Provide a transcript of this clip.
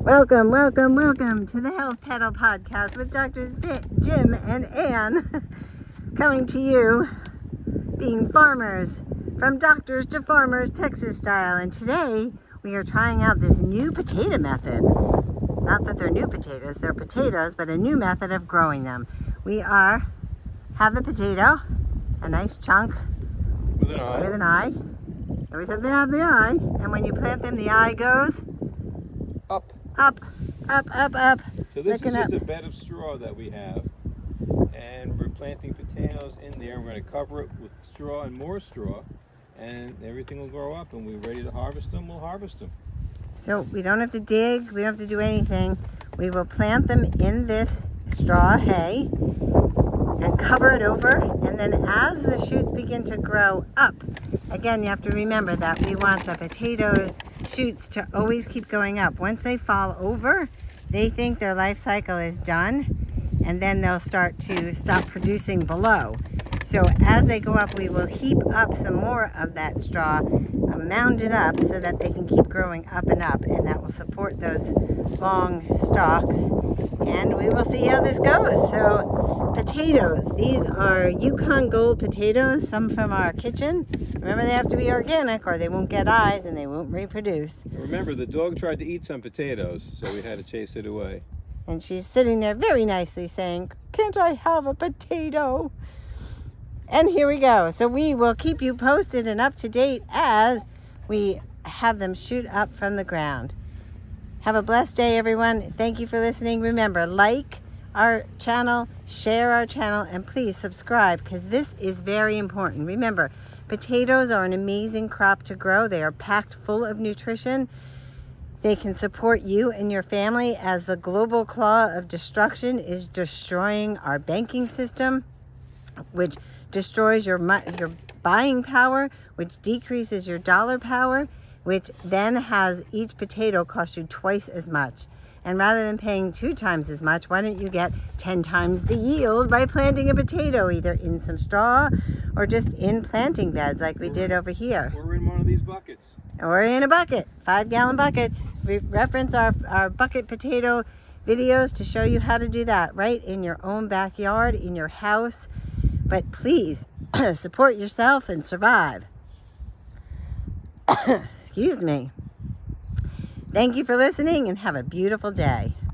Welcome, welcome, welcome to the Health Pedal Podcast with Drs. Jim and Ann, coming to you, being farmers, from doctors to farmers, Texas style. And today we are trying out this new potato method. Not that they're new potatoes, they're potatoes, but a new method of growing them. We have the potato, a nice chunk with an eye. With an eye. Always have to have the eye. And when you plant them, the eye goes up. Up, up, up, up. So this Looking is just up. a bed of straw that we have, and we're planting potatoes in there. We're going to cover it with straw and more straw, and everything will grow up. And we're ready to harvest them. We'll harvest them. So we don't have to dig. We don't have to do anything. We will plant them in this straw hay and cover it over. And then as the shoots begin to grow up, again, you have to remember that we want the potato shoots to always keep going up. Once they fall over, they think their life cycle is done, and then they'll start to stop producing below. So as they go up, we will heap up some more of that straw, mound it up so that they can keep growing up, and that will support those long stalks. And we will see how this goes. So potatoes, these are Yukon Gold potatoes, some from our kitchen. Remember, they have to be organic or they won't get eyes and they won't reproduce. Remember, the dog tried to eat some potatoes, so we had to chase it away. And she's sitting there very nicely saying, "Can't I have a potato?" And here we go. So we will keep you posted and up to date as we have them shoot up from the ground. Have a blessed day, everyone. Thank you for listening. Remember, like our channel, share our channel, and please subscribe, because this is very important. Remember, potatoes are an amazing crop to grow. They are packed full of nutrition. They can support you and your family as the global claw of destruction is destroying our banking system, which destroys your buying power, which decreases your dollar power, which then has each potato cost you twice as much. And rather than paying 2 times as much, why don't you get 10 times the yield by planting a potato, either in some straw or just in planting beds like we did over here. Or in one of these buckets. Or in a bucket, 5-gallon buckets. We reference our bucket potato videos to show you how to do that right in your own backyard, in your house. But please, support yourself and survive. Excuse me. Thank you for listening and have a beautiful day.